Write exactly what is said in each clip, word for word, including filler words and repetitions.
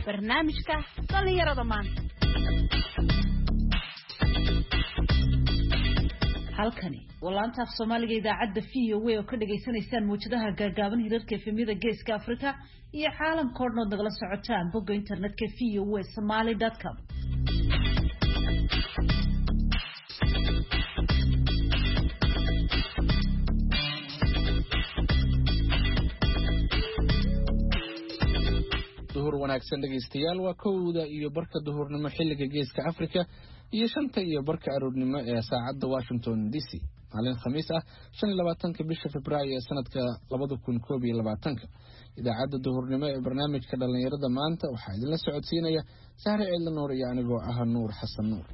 barnaamijka dhalinyarada maanta. halkani walaanta af Soomaaliga idaacadda V O A oo ka dhageysanaysaan muujadaha gaagaaban hirarka efemyada Geeska Afrika iyo caalamka oo dhan nagala socotaan bogga internetka v o a somali dot com. duhur wanaagsan dhageystayaal waa kowda iyo barka duhurnimo xilliga Geeska Afrika iyo shanta iyo barka aroornimo ee saacadda Washington D C maalin khamiis ah shan iyo labaatanka bisha Febraayo ee sanadka laba kun iyo labaatanka idaacadda duhurnimo ee barnaamijka dhalinyarada maanta waxaa idin la socodsiinaya Sahre Ciidla Nuur iyo anigoo ah Nuur Xasan Nuur.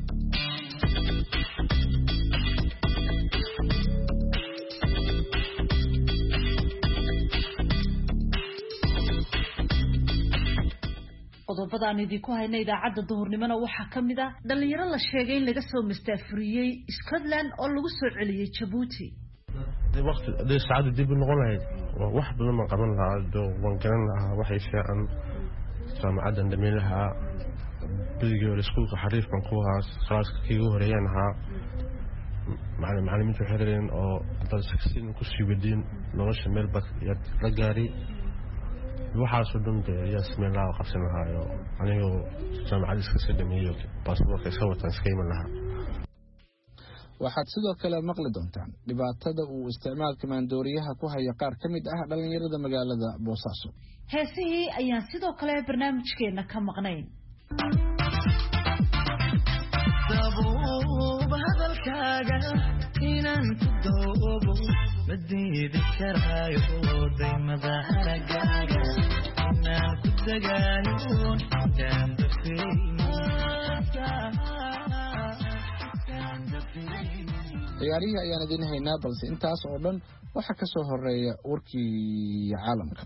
qodobadaan idinku hayna idaacadda duhurnimona waxaa ka mid ah dhalinyaro la sheegay in laga soo mastaafuriyey Scotland oo lagu soo celiyey Djibouti. waqti dee saacad dib u noqon lahayd wax badan ma qaban lahaa waan garan lahaa waxay fiican jaamacadan dhameelaha biligii iskuulka xariifkan ku ahaa salaaska kiigu horeeyaan ahaa macallin macallimiintu xiriireen oo dad siksin ku sii wadeen nolosha meel bad la gaari waxaas oo dhan ayaa sameyn lahaa qabsan lahaa anigoo jaamacad iska soo dhameeyay baasaboorka iska wataan iska iman lahaa. waxaad sidoo kale maqli doontaan dhibaatada uu isticmaalka maandooriyaha ku haya qaar ka mid ah dhalinyarada magaalada Boosaaso. heesihii ayaan sidoo kale barnaamijkeena ka maqnayn. dabuub hadalkaaga inaan ku doobo madiidi karaayo daymada haragaaga inaan ku dagaayo intaan ciyaarihii ayaan idin haynaa balse intaas oo dhan waxa ka soo horeeya warkii caalamka.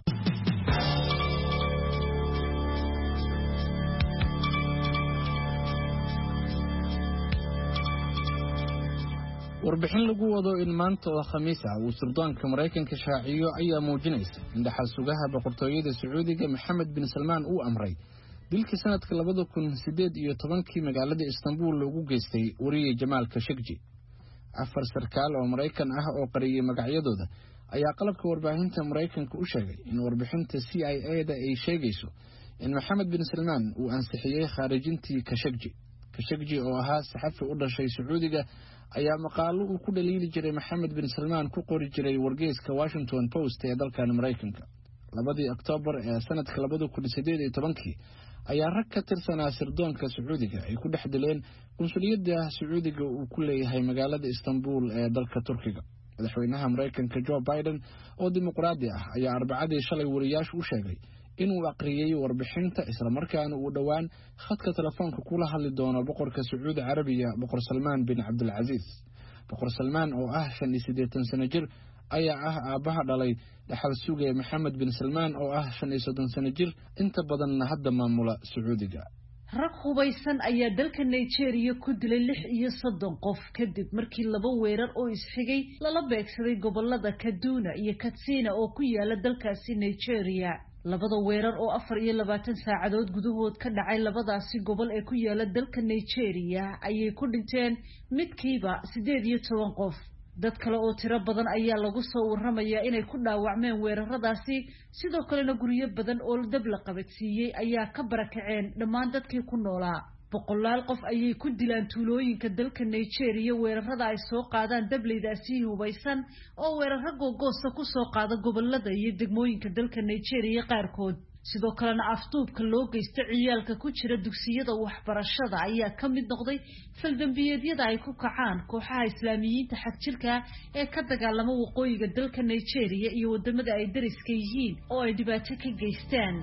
warbixin lagu wado in maanta oo khamiis ah uu sirdoonka Mareykanka shaaciyo ayaa muujinaysa in dhaxal sugaha boqortooyada Sacuudiga Maxamed bin Salmaan uu amray dilkii sanadka laba kun iyo siddeed iyo tobankii magaalada Istanbul loogu geystay wariye Jamaal Khashoggi. afar sarkaal oo Mareykan ah oo qariyay magacyadooda ayaa qalabka warbaahinta Mareykanka u sheegay in warbixinta C I A-da ay sheegayso in Maxamed bin Salmaan uu ansixiyay khaarijintii Khashoggi. Khashoggi oo ahaa saxafi u dhashay Sacuudiga ayaa maqaalo uu ku dhaliili jiray Maxamed bin Salmaan ku qori jiray wargeyska Washington Post ee dalka Mareykanka. labadii Oktoobar ee sanadka laba kun iyo siddeed iyo tobankii ayaa rag ka tirsanaa sirdoonka Sacuudiga ay ku dhex dileen qunsuliyadda Sacuudiga uu ku leeyahay magaalada Istanbul ee dalka Turkiga. madaxweynaha Mareykanka Joe Biden oo dimuqraadi ah ayaa Arbacadii shalay wariyaashu u sheegay inuu aqriyay warbixinta isla markaana uu dhawaan khadka telefoonka kula hadli doono boqorka Sacuudi Carabiga boqor Salmaan bin Cabdulaziz. boqor Salmaan oo ah shan iyo siddeetan sano jir ayaa ah aabaha dhalay dhaxal sugay Maxamed bin Salmaan oo ah shan iyo soddon sano jir inta badanna hadda maamula Sacuudiga. rag hubaysan ayaa dalka Nigeria ku dilay lix iyo soddon qof kadib markii laba weerar oo isxigay lala beegsaday gobolada Kaduna iyo Katsina oo ku yaala dalkaasi Nigeria. labada weerar oo afar iyo labaatan saacadood gudahood ka dhacay labadaasi gobol ee ku yaala dalka Nigeria ayay ku dhinteen midkiiba siddeed iyo toban qof. dad kale oo tiro badan ayaa lagu soo warramayaa inay ku dhaawacmeen weeraradaasi sidoo kalena guryo badan oo dab la qabadsiiyey ayaa ka barakaceen dhammaan dadkii ku noolaa. boqolaal qof ayay ku dilaan tuulooyinka dalka Nigeria weerarada ay soo qaadaan dableydaasi hubaysan oo weeraro googoosta ku soo qaada gobolada iyo degmooyinka dalka Nigeria qaarkood. sidoo kalena afduubka loo geysto ciyaalka ku jira dugsiyada waxbarashada ayaa ka mid noqday faldambiyeedyada ay ku kacaan kooxaha islaamiyiinta xagjirka ee ka dagaalama waqooyiga dalka Nigeria iyo wadamada ay dariska yihiin oo ay dhibaato ka geystaan.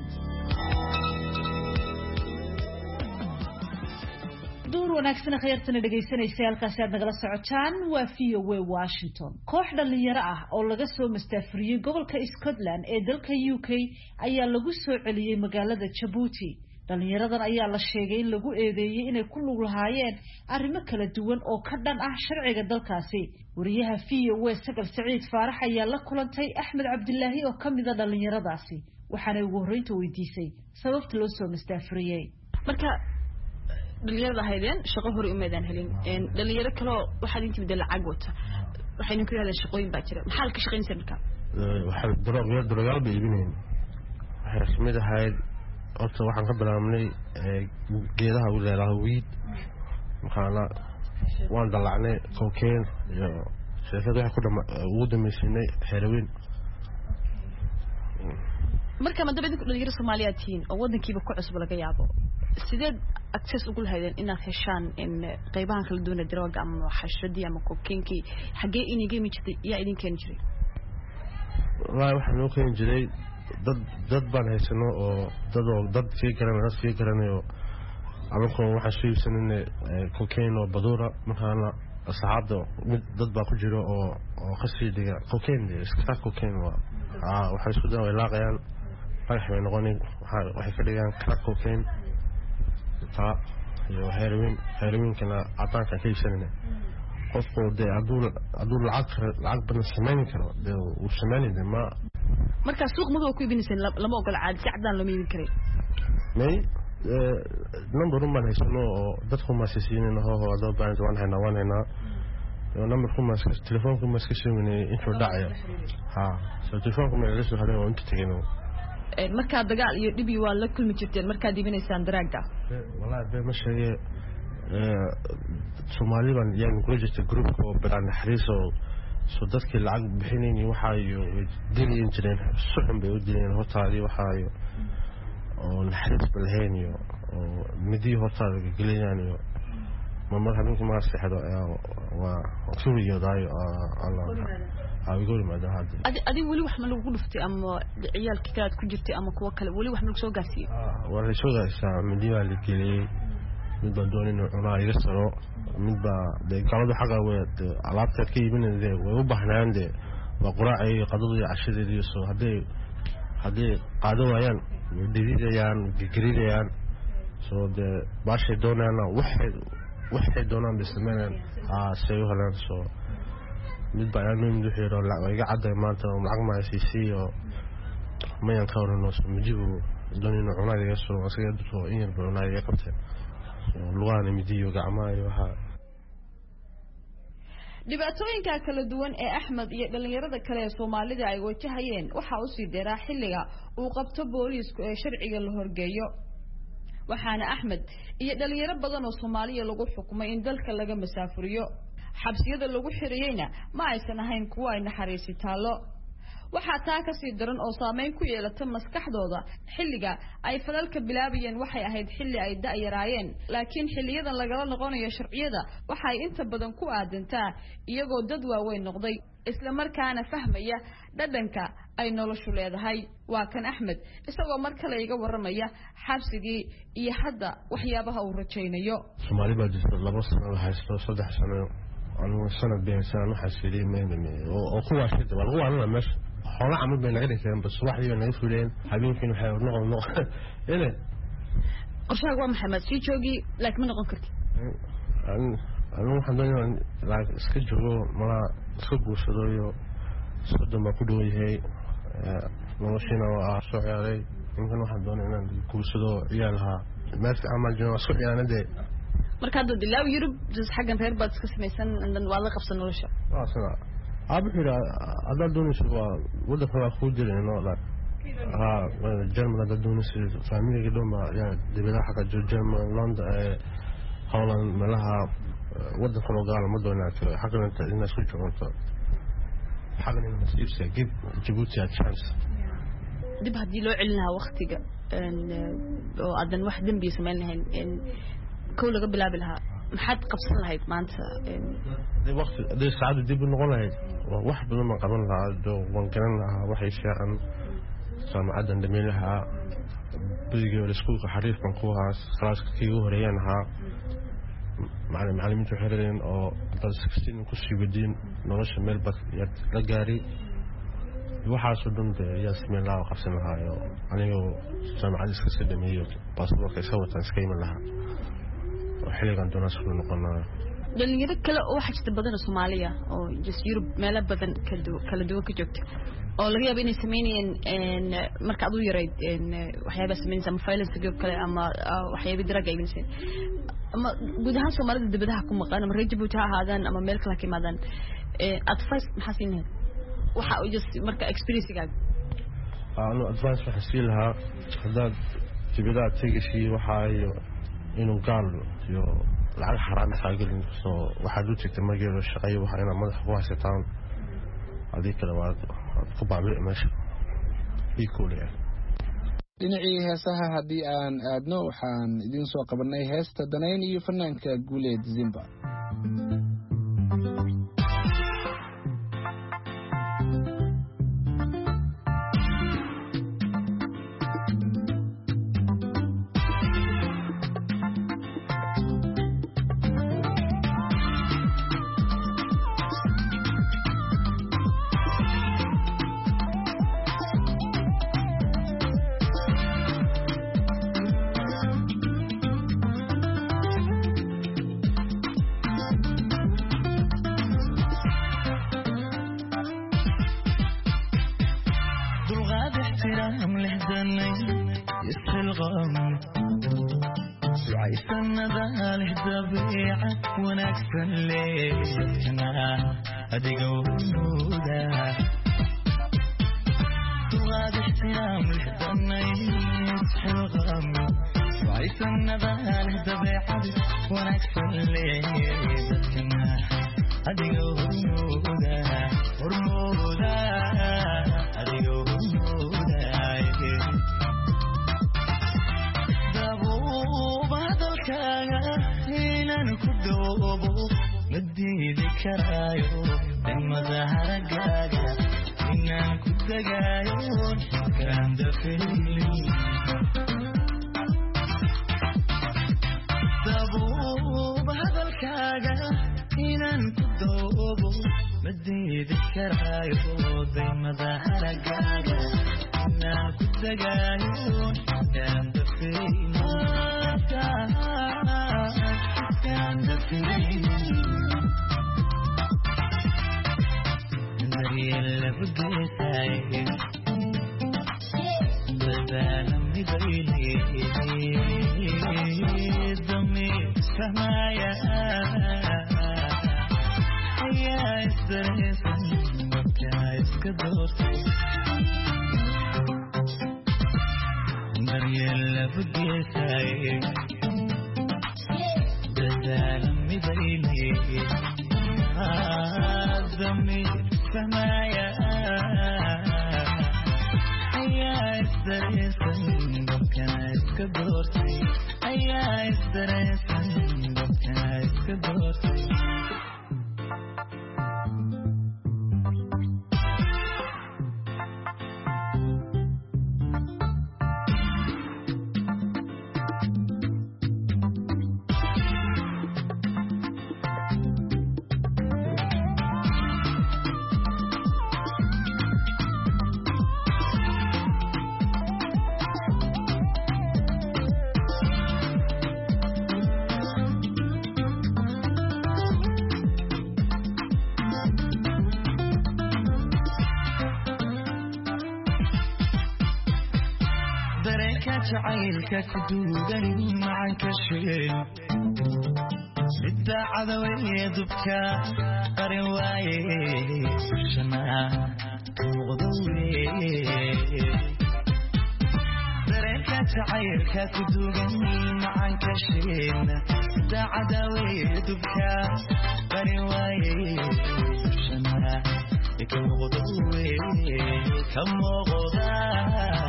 duur wanaagsan khayartana dhageysanaysa halkaas aad nagala socotaan waa V O A Washington. koox dhalinyaro ah oo laga soo mastaafuriyey gobolka Scotland ee dalka U K ayaa lagu soo celiyey magaalada Djibouti. dhalinyaradan ayaa la sheegay in lagu eedeeyay inay ku lug lahaayeen arrimo kala duwan oo ka dhan ah sharciga dalkaasi. wariyaha V O A Sagal Saciid Faarax ayaa la kulantay Axmed Cabdilaahi oo kamid ah dhalinyaradaasi waxaana ugu horreynta weydiisay sababta loo soo mastaafuriyey. marka dhalinyarada haydeen shaqo hore u meedaan helin een dhalinyaro kale waxaad intii mid lacag wata waxaynu ku yiraahdaa shaqooyin baa jira maxaa la ka shaqeynaysaa marka waxa darooga darooga beebineen waxa rasmida hayd horta waxaan ka bilaabnay geedaha u leedahay weed maxaana waan dalacnay cocaine iyo sheekada waxa ku dhama ugu dameysinay heroin marka ma dabadii dhalinyaro Soomaaliyeed tiin oo wadankiiba ku cusub laga yaabo sideed access ugu lahaydeen inaad heshaan in qaybahan kala duwan darooga ama xashadii ama cocaine xagee iniga mijtay yaa idin keen jiray wallahi waxa loo keen jiray dad dad baan haysano oo dad oo dad sii garanay sii garanayo alko waxa sheegsanay cocaine oo badura markaana asxaabda dad baa ku jiro oo oo khasiidiga cocaine iska cocaine waa ah waxa isku daaway laaqayaan waxay noqonay waxa ka dhigaan crack cocaine ta iyo heroin heroin kana ataanka ka iibsanay qofku de adul adul lacag lacag badan sameyn karo de uu sameeyay ma marka suuq madu ku ibinaysan lama ogol caad si cadaan loo meedin karay may number uma haysano oo dadku ma siisiinayna hoo hoo dad baan waan hayna waan hayna iyo number kuma telefoonku ma iska sheegnay intuu dhacayo ha soo telefoonku ma la soo haday oo inta tagayno ee marka dagaal iyo dhibi waa la kulmi jirteen marka dibinaysaan daraaga wallahi bay ma sheegay ee Soomaaliban yaan ku jirtay group oo badan xariiso soo dadkii lacag bixinayeen waxa ay dilin jireen suxun bay u dileen hortaadii waxa ay oo naxariis balhayn iyo oo midii hortaada galiyaan iyo mamar habeenkii ma saxdo waa suuliyo daayo Allah ay gool ma dahad adi adi wali wax ma lagu dhuftay ama ciyaalka kaad ku jirtay ama kuwa kale wali wax ma lagu soo gaarsiiyay waa la soo gaarsiiyay midii waa la geliyay mid baan doonayna cunaa iga saro mid baa de galada xaqa weed alaabta ka iibinayay way u baahnaaande waa quraacay qadadii cashadeedii soo haday haday qaado waayaan diidayaan digriidayaan soo de baashay doonayna waxay waxay doonaan bismeeyaan ah sayo halaan soo mid baa aanu mid xiro lacag iga caday maanta lacag ma siisiyo ma yan ka warano mijibu doonayna cunaa iga soo asaga dadku in yar cunaa iga qabteen luqaan midiyo gacmaayo waxa dhibaatooyinka kala duwan ee Axmed iyo dhalinyarada kale ee Soomaalida ay wajahayeen waxa uu sii dheeraa xilliga uu qabto booliisku ee sharciga la horgeeyo waxaana Axmed iyo dhalinyaro badan oo Soomaaliya lagu xukumay in dalka laga masaafuriyo xabsiyada lagu xiriyayna ma aysan ahayn kuwa ay naxariisi taalo waxa taa ka sii daran oo saameyn ku yeelata maskaxdooda xilliga ay falalka bilaabayeen waxay ahayd xilli ay da'yaraayeen laakiin xilliyadan lagala noqonayo sharciyada waxay inta badan ku aadantaa iyagoo dad waaweyn noqday isla markaana fahmaya dhadhanka ay noloshu leedahay waa kan Axmed isagoo mar kale iga waramaya xabsigii iyo hadda waxyaabaha uu rajaynayo Soomaali baa jirta laba sano haysto saddex sano anu sanad been sano xasiilay meeymay oo kuwa shida wal waa meesha xoolo camal bay naga dhigeen bas waxay naga fuleen habeenkii waxay noqon noqon ina qorshaha waa Maxamed si joogi laakiin ma noqon karti aan aan waxaan doonayaa laag iska joogo mala iska guursado iyo sodoma ku dhooyahay noloshina waa soo ciyaaray inkan waxaan doonayaa inaan guursado ciyaalaha meesha amal joogo soo ciyaanade marka hadda dilaaw Yurub jis xagan reer baad iska sameeysan indan waa la qabsan nolosha waa sana abxira ada doonayso waa wada kala ku jireen la ha German ada doonayso family doma ya dibada xaqa German London Holland malaha wada kala gaar ma doonaato xaqan inta in isku joogto xaqan in nasiibsa gib Djibouti a chance dib hadii loo celinaha waqtiga oo adan wax dambi sameeynayn in كل قبل قبلها محد قبص لها معناتها دي وقت دي سعادة دي بنقولها واحد لما قبلها دو وانكرنها وحي شيئا سام عدن دميلها بيجي السكوك حريف من قوها خلاص كيو ريانها معلم معلمين تحررين او بس ستين كسي بدين نورش ميل بس لقاري waxaa soo dhanbe yaa sameeyay la qabsan lahaa aniga soo macallis ka sameeyay passport ka soo tan iskayma laha xiligan doona soo noqonaa dhalinyaro kale oo waxa jirta badan Soomaaliya oo just Yurub meel badan kala duwan ka joogta oo laga yaabo inay sameeyeen in marka aad u yareyd in waxyaabo sameeyeen ama violence group kale ama waxyaabo drug ayinayeen ama guud ahaan Soomaalida dibadaha ku maqan ama reer Djibouti ha ahaadaan ama meel kale ka imaadaan advice maxaa siinay waxa uu just marka experience-gaaga aanu advice waxa siin lahaa hadaad dibadaha tagaysi waxa ay inuu gaal iyo lacag xaraam xaagelin soo waxa uu tigtay magaalo shaqay waxa ina madax ku haysataan adii kale waa ku baabi'ay meesha ikuulay dhinacii heesaha haddii aan aadno waxaan idin soo qabanay heesta Danayn iyo fanaanka Guuleed Zimba jacaylka ku duugan macanka sheen midda cadawee dubka qarin waaye shana muqdawee dareenka jacaylka ku duugan macanka sheen midda cadawee dubka qarin waaye shana muqdawee kamuqdaa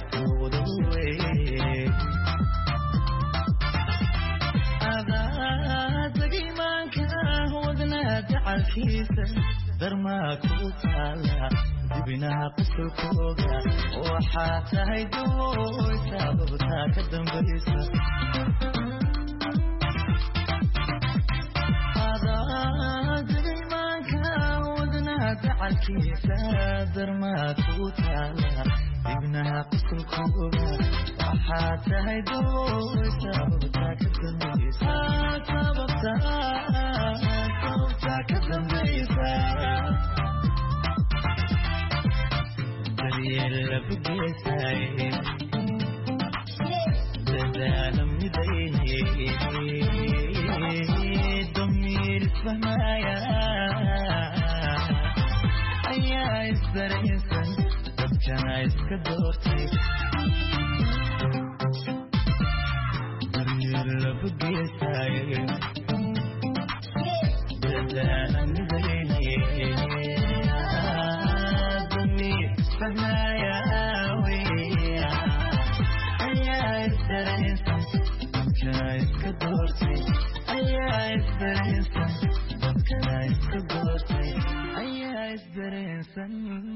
عالكيسة درما كوتالا دبنا قصر كوغا وحاتا هيدوي ساببتا كدن بيسا هذا دبنا كاودنا عالكيسة درما كوتالا دبنا قصر كوغا وحاتا هيدوي ساببتا كدن بيسا ساببتا كدن بيسا بقيساي دلالم نديني ضمير فهمايا أيا إسبريسن كان إسكدورتي ضمير بقيساي دلالم نديني ضمير فهمايا ويا أيا إسبريسن كان إسكدورتي أيا إسبريسن كان إسكدورتي أيا إسبريسن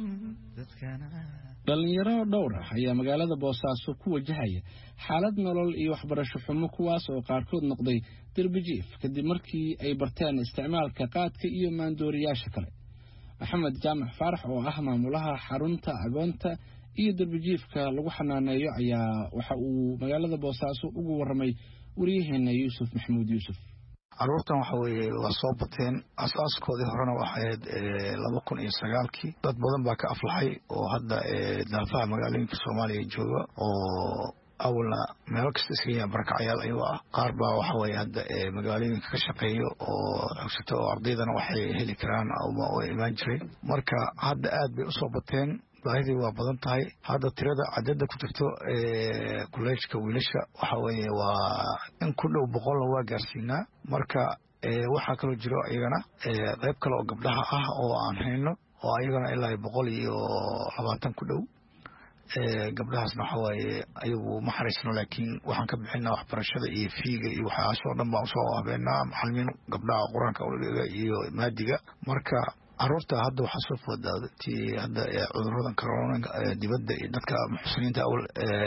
dhalinyaro dhowr ah ayaa magaalada Boosaaso ku wajahaya xaalad nolol iyo waxbarasho xumo kuwaas oo qaarkood noqday darbijiif kadib markii ay barteen isticmaalka qaadka iyo maandooriyaasha kale. Maxamed Jaamac Faarax oo ah maamulaha xarunta agoonta iyo darbijiifka lagu xanaaneeyo ayaa waxa uu magaalada Boosaaso ugu waramay wariyaheena Yuusuf Maxamuud Yuusuf. caruurtan waxa weeye waa soo bateen asaaskoodii horena waxay laba kun iyo sagaal kii dad badan baa ka aflaxay oo hadda daafaha magaalooyinka Soomaaliya jooga oo awalna meel kasta iska barakacayaal ayuu ah qaar baa waxa weeye hadda magaalooyinka ka shaqeeyo oo xogsato oo ardaydana waxay heli karaan oo imaan jiray marka hadda aad bay u soo bateen baahidii waa badan tahay hadda tirada cadada ku jirto ee kuleejka wiilasha waxa weeye waa in ku dhow boqol waa gaarsiinaa marka waxa kale jiro ayagana qayb kale oo gabdhaha ah oo aan hayno oo ayagana ilaa boqol iyo labaatan ku dhow gabdhahaasna waxa weeye ayagu ma xariisno laakiin waxaan ka bixinaa waxbarashada iyo fiiga iyo waxaas oo dhan baan soo habeynaa macallimiin gabdhaha quraanka iyo maadiga marka caruurta hadda waxa soo foodaada tii hadda cudurradan corona dibadda iyo dadka muxsiniinta awal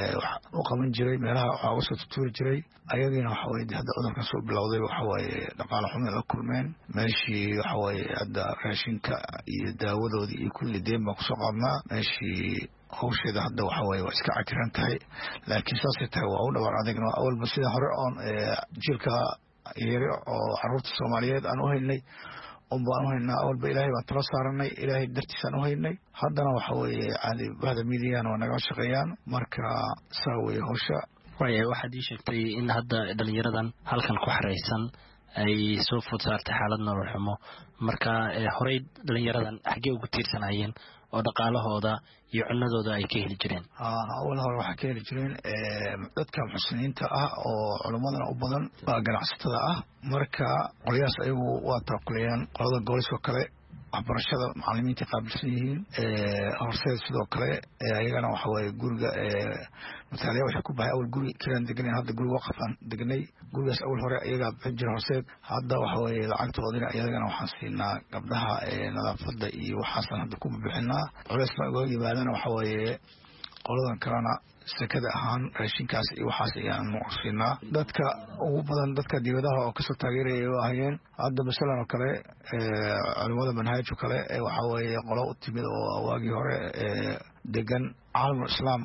u qaban jiray meelaha waxa uga soo tuuri jiray ayagina waxa weeye hadda cudurkan soo bilowday waxa weeye dhaqaale xumo la kulmeen meeshii waxa weeye hadda raashinka iyo daawadoodii iyo kulli deen baan kusoo qaadnaa meeshii hawsheeda hadda waxa weeye waa iska cakiran tahay laakiin saasay tahay waa u dhawaan adeegna awalba sida hore oon jiilka yare oo caruurta Soomaaliyeed aan u haynay on baan u haynaa awalba ilaahay baan tala saaranay ilaahay dartiisaan u haynay haddana waxa weeye caadi bahda miidiyana waa naga shaqeeyaan marka saa weeye hawsha waaye waxaad ii sheegtay in hadda dhalinyaradan halkan ku xareysan ay soo food saartay xaalad nolol xumo marka horey dhalinyaradan xaggee ugu tiirsanayeen oo dhaqaalahooda iyo cunadooda ay ka heli jireen awal hore waxa ka heli jireen dadka muxsiniinta ah oo culimadana u badan baa ganacsatada ah marka qoliyaas ayagu waa taqliyaan qolada gooliska kale waxbarashada macallimiinta qaabilsan yihiin horseed sidoo kale ayagana waxa weeye guriga مثالية وش كوبها أول جوري كلام دقني هذا جوري وقفا دقني جوري أول هراء يجا بحجر هرسيد هذا وحوي العقد وضينا أيضا وحاسينا قبلها نظافة إيه وحسن هذا كوب بحنا ولسه جوري بعدنا وحوي قولنا كرانا سكده أهان رشين كاس إيه وحاسينا مقصينا دتك وبدن دتك ديودها أو كسر تغيير وهين هذا مثلا وكله علماء منهج وكله وحوي قلوا التميل وواجي هراء دقن عالم الإسلام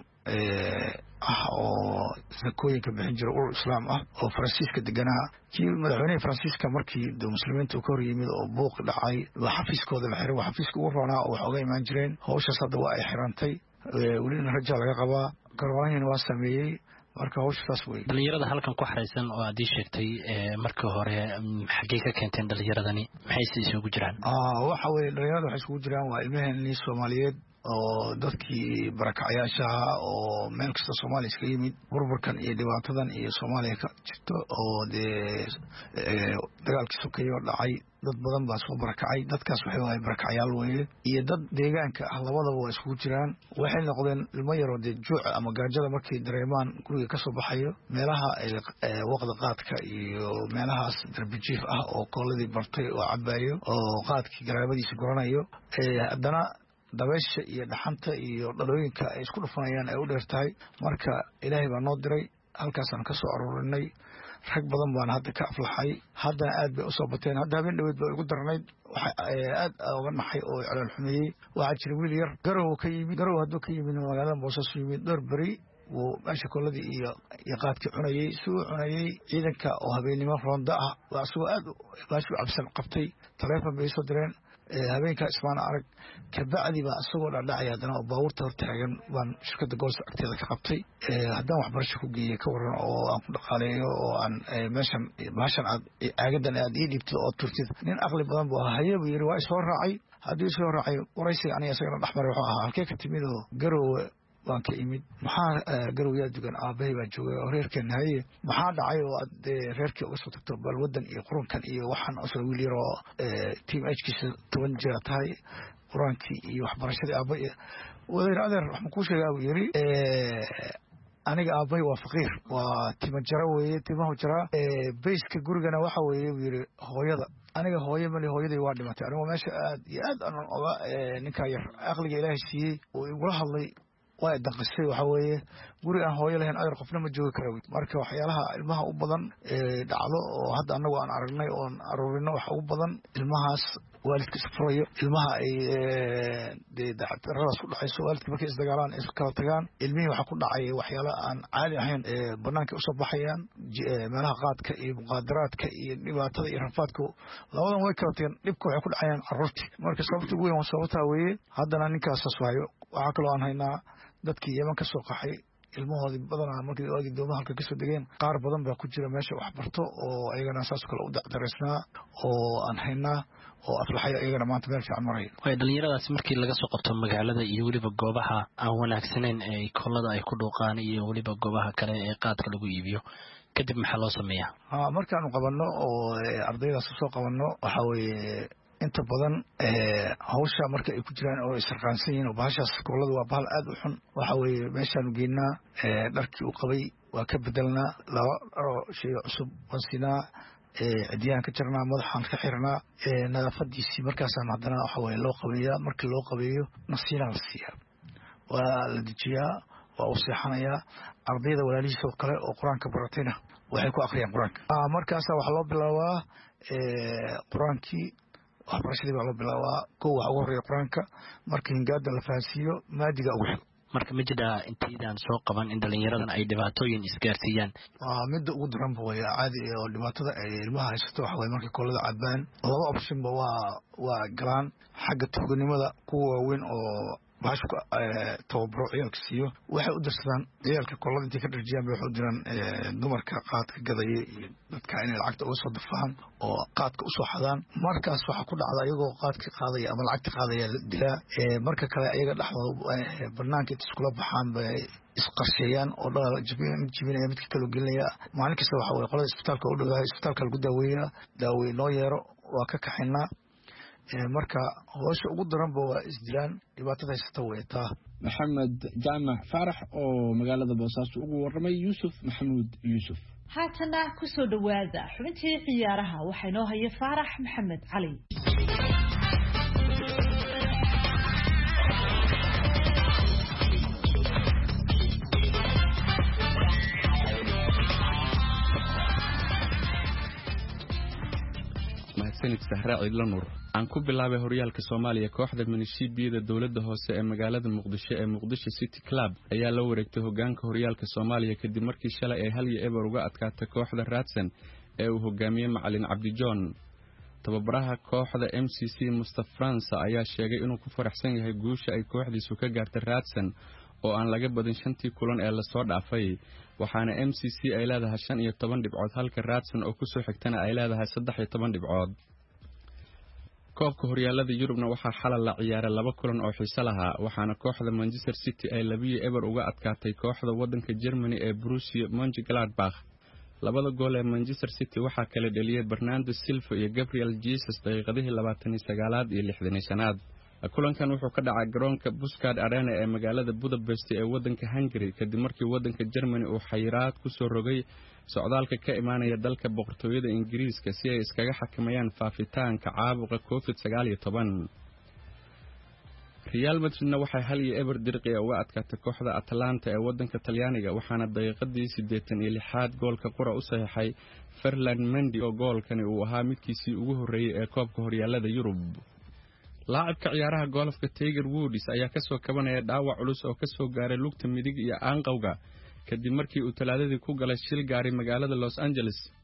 ah oo zakooyinka bixin jira urur islaam ah oo Faransiiska deganaa kii madaxweynaha Faransiiska markii dad muslimiintu ka hor yimid oo buuq dhacay la xafiiskooda la xiray waxa xafiiska ugu roonaa oo wax uga imaan jireen hawshaas hadda waa ay xirantay waliina rajaal laga qabaa garwaanina waa sameeyay marka hawshaas way dhalinyarada halkan ku xareysan oo aad sheegtay markii hore xagee ka keenteen dhalinyaradani maxay si isugu jiraan ah waxa way dhalinyarada waxay isugu jiraan waa ilmaheenii Soomaaliyeed oo dadkii barakacayaasha oo meel kasta Soomaaliya iska yimid burburkan iyo dhibaatadan iyo Soomaaliya ka jirto oo de dagaalkii sokeeyo dhacay dad badan baa soo barakacay dadkaas waxay waay barakacayaal weeye iyo dad deegaanka ah labadaba waa isku jiraan waxay noqdeen ilmo yar oo juuc ama gaajada markay dareemaan guriga ka soo baxayo meelaha waqti qaadka iyo meelahaas darbijiif ah oo kooladii bartay oo cabayo oo qaadkii garaabadiisa goranayo haddana dabeesha iyo dhaxanta iyo dhalooyinka ay isku dhufanayaan ay u dheertahay marka ilaahay baa noo diray halkaasaan ka soo aruurinay rag badan baan hadda ka aflaxay haddana aad bay u soo bateen hadda habeen dhaweed baa igu darnayd waxa aad uga naxay oo calool xumeeyey waxaa jira wiil yar garow ka yimid garow hadduu ka yimid magaalada Boosaaso yimid dhowr beri wuu meesha koladii iyo iyo qaadkii cunayay suu cunayay ciidanka oo habeenimo roonda ah waa soo aad baashu cabsan qabtay taleefon bay soo direen habeenkaa ismaan arag kabacdi baa isagoo dhadhacaya haddana oo baabuurta hortaagan baan shirkadda goolsa agteeda ka qabtay haddaan waxbarasho ku geeyey ka waran oo aan ku dhaqaaleeyo oo aan meeshan bahashan aad caagadan aad ii dhiibtid oo turtid nin aqli badan buu ahaa haye buu yidhi waa isoo raacay haddii isoo raacay waraysiga aniga isagana dhexmaray wuxuu ahaa halkee ka timid oo garowe waan ka imid maxaa garowyaa dugan aabahay baa joogay oo reerkeena haye maxaa dhacay oo aad reerkii uga soo tagto bal waddan iyo qurunkan iyo waxaan usoo wiil yar oo team hkiisa toban jira tahay quraankii iyo waxbarashadii aabay wadayr adeer waxaan kuu sheegaa buu yidhi aniga aabahay waa faqiir waa tima jara weeye timahu jaraa bayska gurigana waxa weeye buu yidhi hooyada aniga hooye mali hooyaday waa dhimatay anigoo meesha aad iyo aad anan oga ninkaa yar aqliga ilaahay siiyey oo igula hadlay waa danqisay waxa weeye guri aan hooyo lahayn adeer qofna ma joogi kara marka waxyaalaha ilmaha u badan dhacdo oo hadda annagu aan aragnay oon aruurino waxa ugu badan ilmahaas waalidka isfurayo ilmaha ay dee daradaas ku dhacayso waalidka markay isdagaalaan is kala tagaan ilmihii waxaa ku dhacay waxyaala aan caadi ahayn banaanka usoo baxayaan meelaha qaadka iyo muqaadaraadka iyo dhibaatada iyo rafaadka labadan way kala tagaan dhibka waxay ku dhacayaan carruurtii marka sababta ugu weyn waa sababtaa weeye haddana ninkaasas waayo waxaa kaloo aan haynaa dadkii yeman ka soo qaxay ilmahoodii badanaa markii waagii doomaha halka kasoo degeen qaar badan baa ku jira meesha waxbarto oo ayagana saasoo kale u dacdaraysnaa oo aan haynaa oo aflaxaya iyagana maanta meel fiican maraya way dhalinyaradaasi markii laga soo qabto magaalada iyo weliba goobaha aan wanaagsanayn ee kollada ay ku dhuuqaan iyo weliba goobaha kale ee qaadka lagu iibiyo kadib maxaa loo sameeyaa ha markaanu qabanno oo ardaydaas usoo qabanno waxaa weeye inta badan hawsha marka ay ku jiraan oo isarqaansan yihiin oo bahashaas koolada waa bahal aad u xun waxa weeye meeshaanu geynaa dharkii uu qabay waa ka bedelnaa laba dharo shay cusub waan siinaa cidiyaan ka jarnaa madaxaan ka xirnaa nadaafadiisii markaasaan haddana waxa weye loo qabeeyaa markii loo qabeeyo nasiinaa la siiyaa waa la dejiyaa waa u seexanayaa ardayda walaalihiis oo kale oo qur-aanka baratayna waxay ku akriyaan qur-aanka markaasa waxaa loo bilaabaa qur-aankii waxbarashadii baa loo bilaabaa kow waxa ugu horreeya qur-aanka marka hingaada la fahansiiyo maadiga ugu xigo marka ma jiraa intaydaan soo qaban in dhalinyaradan ay dhibaatooyin isgaarsiiyaan waa midda ugu daranba way caadi oo dhibaatada ay ilmaha haysato waxa weye markay koolada cabaan laba optionba waa waa galaan xagga tuuganimada kuwa waaweyn oo bahashu tababaro ciyaalka siiyo waxay u dirsadaan ciyaalka koolada intay ka dharjiyaan bay waxay u diraan dumarka qaadka gadaya iyo dadka inay lacagta uga soo dafaan oo qaadka usoo xadaan markaas waxaa ku dhacda iyagoo qaadka qaadaya ama lacagta qaadaya la dilaa marka kale ayaga dhexdooda banaanka inta iskula baxaan bay isqarsheeyaan oo dhala jibinaya midka kaloo gelinaya maalin kasta waxa weye qolada isbitaalka u dhowaahay isbitaalka lagu daaweeyaa daaweyn noo yeero waa ka kaxaynaa marka howsha ugu daranba waa isdilaan dhibaatada haysata weetaa maxamed jaamac faarax oo magaalada boosaaso ugu warramay yuusuf maxamuud yuusuf haatana kusoo dhawaada xubintii ciyaaraha waxaa inoo haya faarax maxamed cali mahadsanid sahraa ciidla nuur aan ku bilaabay horyaalka Soomaaliya kooxda minishiibiyada dawladda hoose ee magaalada Muqdisho ee Muqdisho City Club ayaa la wareegtay hogaanka horyaalka Soomaaliya kadib markii shalay ay hal iyo eber uga adkaatay kooxda Raadsan ee uu hogaamiyay macallin Cabdi John tababaraha kooxda M C C Mustafa France ayaa sheegay inuu ku faraxsan yahay guusha ay kooxdiisu ka gaartay Raadsan oo aan laga badin shantii kulan ee la soo dhaafay waxaana M C C ay leedahay shan iyo toban dhibcood halka Raadsan oo ku soo xigtana ay leedahay saddex iyo toban dhibcood koobka horyaalada Yurubna waxaa xalal la ciyaaray laba kulan oo xiiso lahaa waxaana kooxda Manchester City ay laba iyo eber uga adkaatay kooxda wadanka Germany ee Borussia Mönchengladbach labada gool ee Manchester City waxaa kala dhaliyay Bernardo Silva iyo Gabriel Jesus daqiiqadihii labaatan iyo sagaalaad iyo lixdan iyo shanaad kulankan wuxuu ka dhacay garoonka Puskard Arena ee magaalada Budapest ee wadanka Hungary kadib markii wadanka Germany uu xayiraad ku soo rogay socdaalka ka imaanaya dalka boqortooyada Ingiriiska si ay iskaga xakameeyaan faafitaanka caabuqa covid sagaal iyo toban Real Madrid waxay hal iyo eber dirqi uga adkaatay kooxda Atalanta ee wadanka Talyaaniga waxaana daqiiqadii siddeetan iyo lixaad goolka qura u saxiixay Ferland Mendy oo goolkani uu ahaa midkiisii ugu horeeyay ee koobka horyaalada Yurub laacibka ciyaaraha golfka Tiger Woods ayaa ka soo kabanaya dhaawac culus oo ka soo gaaray lugta midig iyo aanqowga kadib markii uu talaadadii ku galay shil gaari magaalada Los Angeles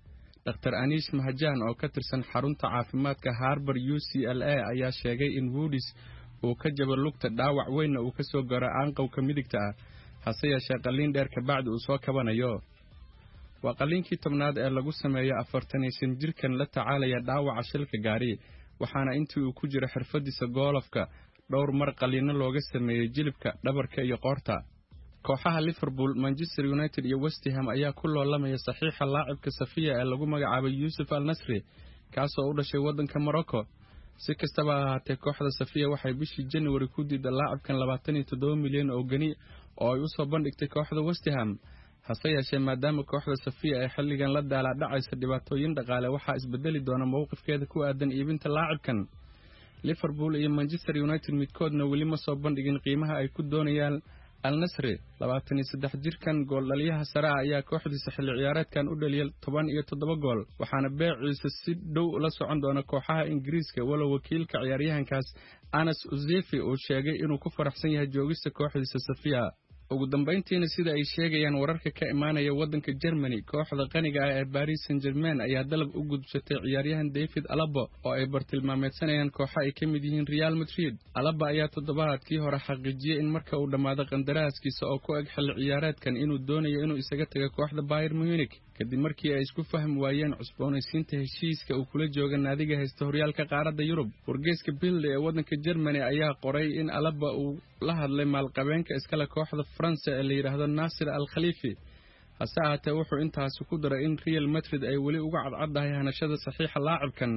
Doctor Anish Mahajan oo ka tirsan xarunta caafimaadka Harvard U C L A ayaa sheegay in Woods uu ka jabay lugta dhaawac weyn oo ka soo gaaray aanqowga midigta ah hase yeeshee qalliin dheer ka bacdi uu soo kabanayo. waa qalliinkii tobnaad ee lagu sameeyo afartan iyo shan jirkan la tacaalaya dhaawaca shilka gaari waxaana intii uu ku jiro xirfadiisa goolafka dhowr mar qalliino looga sameeyay jilibka dhabarka iyo qoorta. kooxaha Liverpool, Manchester United iyo West Ham ayaa ku loolamaya saxiixa laacibka Safiya ee lagu magacaabay Yusuf Al-Nasri kaas oo u dhashay wadanka Morocco. si kastaba ha ahaatee kooxda Safiya waxay bishii January ku diiday laacibkan labaatan iyo toddoba milyan oo gani oo ay u soo bandhigtay kooxda West Ham. hase yeeshee maadaama kooxda Safiya ay xilligan la daala dhacaysa dhibaatooyin dhaqaale waxaa isbedeli doona mowqifkeeda ku aadan iibinta laacibkan. Liverpool iyo Manchester United midkoodna weli ma soo bandhigin qiimaha ay ku doonayaan Al-Nasri. labaatan iyo saddex jirkan gool dhaliyaha sare ayaa kooxdiisa xilli ciyaareedkan u dhaliyay toban iyo toddoba gool waxaana beeciisa si dhow la socon doona kooxaha Ingiriiska walow wakiilka ciyaaryahankaas Anas Uzefi uu sheegay inuu ku faraxsan yahay joogista kooxdiisa Safiya. ugu dambeyntiina sida ay sheegayaan wararka ka imaanaya wadanka Germany kooxda qaniga ah ee Paris Saint-Germain ayaa dalab u gudbisatay ciyaaryahan David Alaba oo ay bartilmaameedsanayaan kooxo ay ka mid yihiin Real Madrid. Alaba ayaa toddobaadkii hore xaqiijiyay in marka uu dhamaado qandaraaskiisa oo ku eg xilli ciyaareedkan inuu doonayo inuu isaga tago kooxda Bayern Munich kadib markii ay isku fahmi waayeen cusboonaysiinta heshiiska uu kula jooga naadiga haysta horyaalka qaaradda Yurub. wargeyska Bild ee wadanka Germany ayaa qoray in Alaba uu la hadlay maalqabeenka iskala kooxda France ee la yiraahdo Nasser Al-Khalifi. hase ahaatee wuxuu intaas ku daray in Real Madrid ay weli uga cadcadahay hanashada saxiixa laacibkan.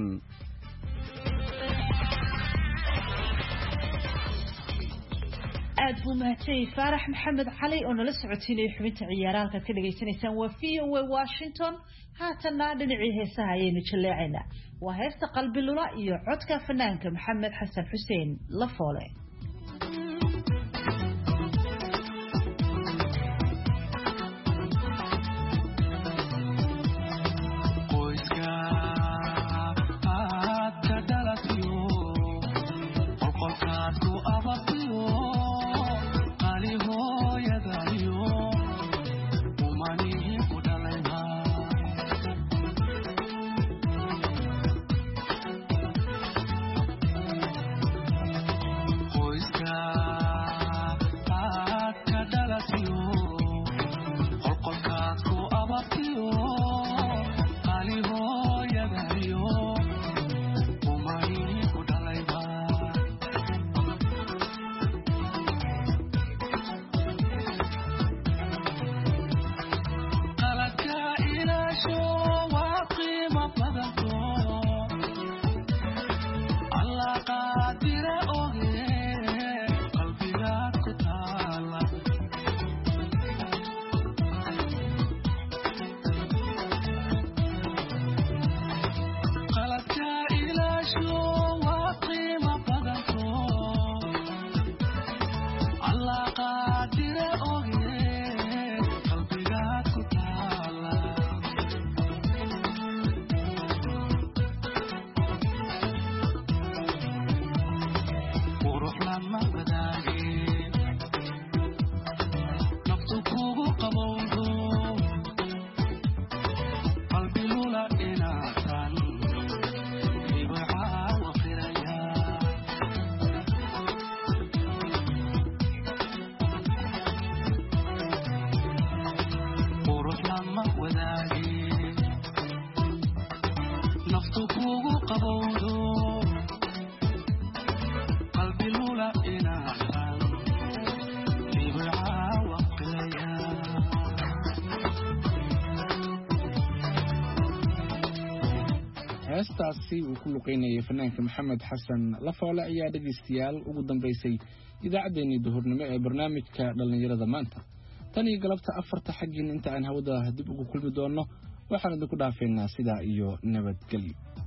aad buu mahadsan Faarax Maxamed Cali oo nala socotiinay xubinta ciyaaraha ka dhageysanaysaan waa V O A Washington. haatana dhinacii heesaha ayaynu jaleecaynaa. waa heesta qalbi lula iyo codka fanaanka Maxamed Xasan Xuseen La Foole. heestaasi uu ku luqeynayay fanaanka Maxamed Xasan La Foole ayaa dhageystayaal ugu dambeysay idaacadeennii duhurnimo ee barnaamijka dhalinyarada maanta. tan iyo galabta afarta xaggin inta aan hawada dib ugu kulmi doono waxaan idinku dhaafeynaa sidaa iyo nabadgelyo.